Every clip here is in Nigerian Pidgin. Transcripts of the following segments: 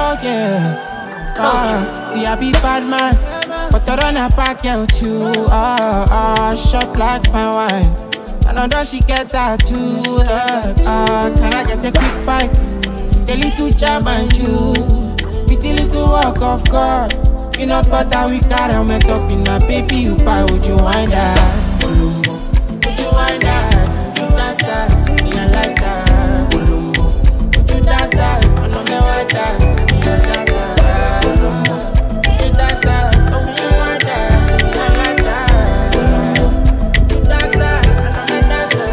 oh yeah. See I be bad man, but I run a bad girl too. Short like fine wine. Another she get that too. Can I get a quick bite? A little jam and juice, with a little walk of God. Peanut butter we carry met up in a baby you buy. Would you wind that? Olumbo. Would you wind that? Would you dance that? Me I like that. Olumbo. Would you dance that? I know me want that. Me I dance that. Olumbo. Would you dance that? Oh me I want that. Me I like that. Olumbo. Would you dance that? I know me dance that.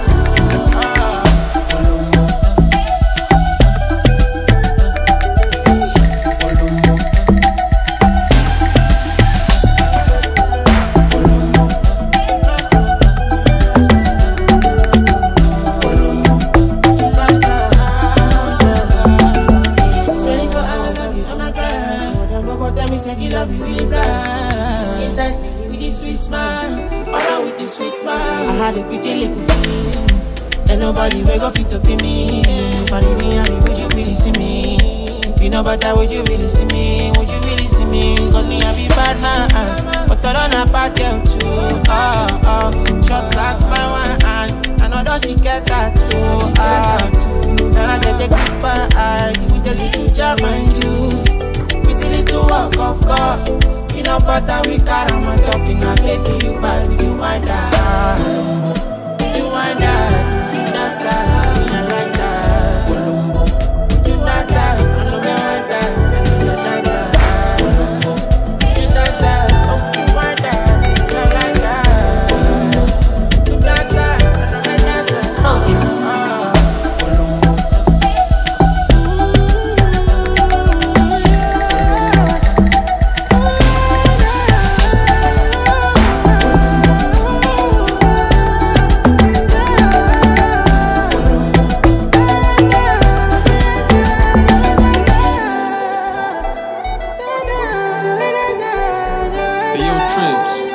Say you love you really blind. Skin that with this sweet smile, all with this sweet smile. I had a pretty little feeling, and nobody wake up fit to be me. If I didn't have you, would you really see me? Peanut butter, would you really see me? Would you really see me? Cause me I be bad man, but I run a bad girl too. Short like fine wine, another she get that too. Then I get a quick bite with a little jam and juice. To walk of God, peanut butter we carry on top in a baby you buy. Would you wind that? Would you wind that? Would you dance that? Me I like that. Olumbo. Would you dance that? I know me want that. I know you dance that. Olumbo. Would you dance that? Oh would you wind that? Me I like that. Olumbo. Would you dance that? I know me dance that. Hey, yo, Trips.